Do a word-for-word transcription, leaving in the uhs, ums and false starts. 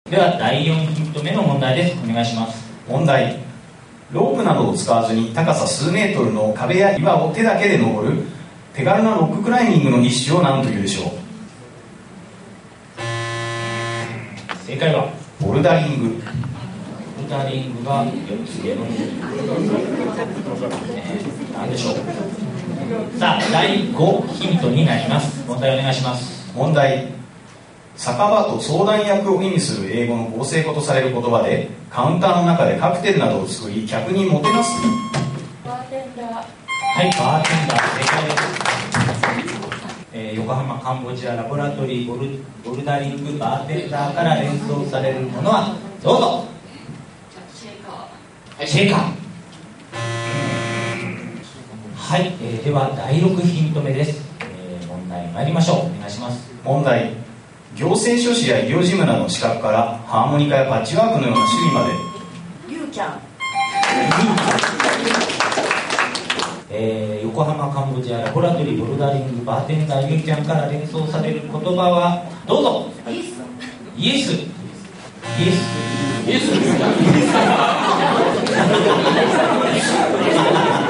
ではだいよんヒント目の問題です。お願いします。 問題。ロープなどを使わずに高さ数メートルの壁や岩を手だけで登る手軽なロッククライミングの一種を何というでしょう。 正解はボルダリング。 ボルダリングがよっつ上の何でしょう。さあだいごヒントになります。問題お願いします。 問題。酒場と相談役を意味する英語の合成語とされる言葉でカウンターの中でカクテルなどを作り客にもてなす。 バーテンダー。 はい、バーテンダー正解です。えー、横浜カンボジアラボラトリーボル、ボルダリングバーテンダーから連想されるものはどうぞ。 シェイカー。 はい、シェイカー。はい、えー、ではだいろくヒント目です。えー、問題参りましょう。お願いします。 問題。行政書士や医療事務などの資格からハーモニカやパッチワークのような趣味まで。 ユーキャン。 えー、横浜カンボジアラボラトリーボルダリングバーテンダーユーキャンから連想される言葉はどうぞ。 イエス。 イエス。イエス。イエス。